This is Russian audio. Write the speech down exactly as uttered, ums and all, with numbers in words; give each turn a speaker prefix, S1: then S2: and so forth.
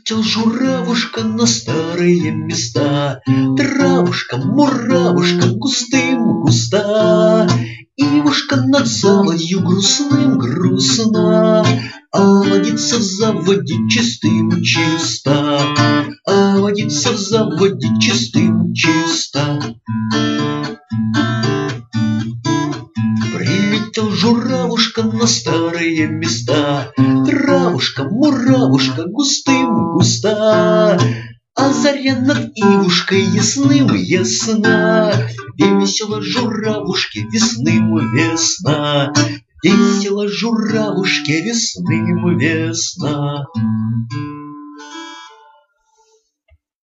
S1: Прилетел журавушка на старые места. Травушка, муравушка, густым густа. Ивушка над заводью грустным грустна, а водится в заводе чистым чисто, а водится в заводе чистым чисто. Прилетел журавушка на старые места. Травушка, муравушка, густым густа, а заря над Ивушкой ясным ясна. Весело журавушке весным весна, весело журавушке весным весна.